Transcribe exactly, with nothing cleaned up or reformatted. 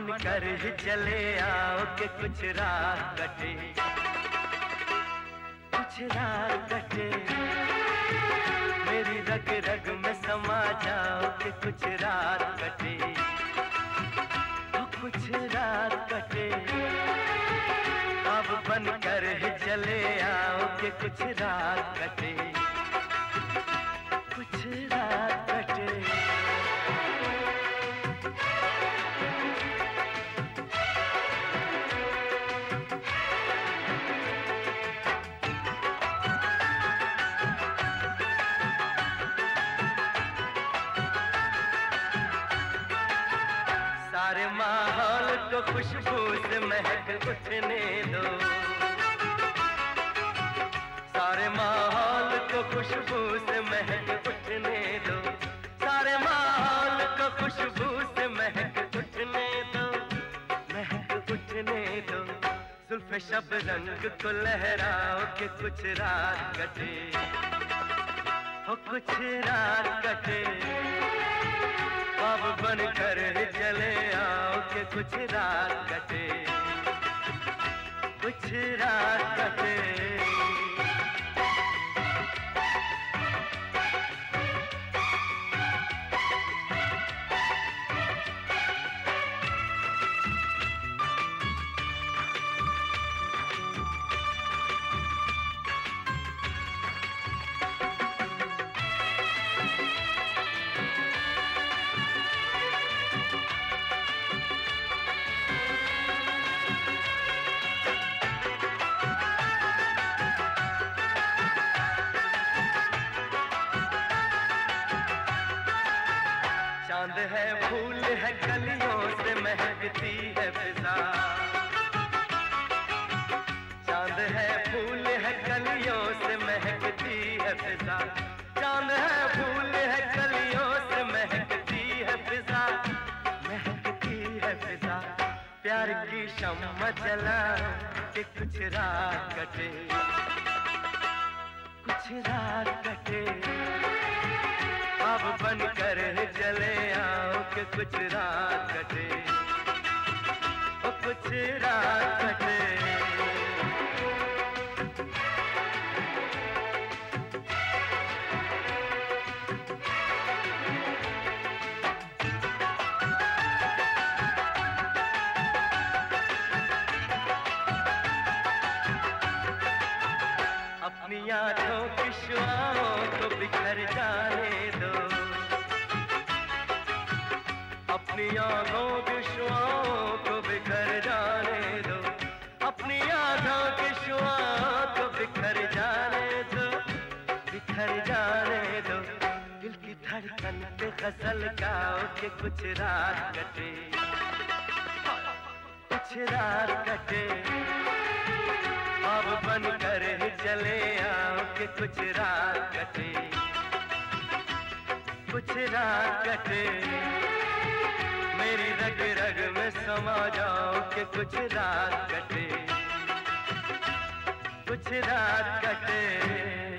बन कर ही चले आओ कि कुछ रात कटे, कुछ रात कटे। मेरी रग रग में समा जाओ कि कुछ रात कटे, तो कुछ रात कटे। अब बन कर ही चले आओ कि कुछ रात कटे, कुछ रात कटे। सारे माहौल को खुशबू से महक उठने दो, सारे माहौल को खुशबू से महक उठने दो, सारे माहौल को खुशबू से महक उठने दो, महक उठने दो। जुल्फ़े शबरंग को लहराओ कि कुछ रात कटे, हो कुछ रात कटे। अब बन कर चले आओ कि कुछ रात कटे, कुछ रात कटे। चांद है फूल है कलियों से महकती है फिजा, चांद है फूल है कलियों से महकती है फिजा, चांद है फूल है कलियों से महकती है फिजा, महकती है फिजा। प्यार की शम्मा जला कि कुछ रात कटे, कुछ रात कटे। अब बन कर चले आओ कि कुछ रात कटे, ओ कुछ रात कटे। अपनी आँखों की शुआओं को बिखर जाने दो, अपनी आँखों की शुआओं को बिखर जाने दो, अपनी आँखों की शुआओं को बिखर जाने दो, बिखर जाने दो। दिल की धड़कन पे गजल गाओ कि कुछ रात कटे, कुछ रात कटे। अब बन कर ही चले आओ कि कुछ रात कटे, कुछ रात कटे। मेरी रग रग में समा जाओ कि कुछ रात कटे, कुछ रात कटे।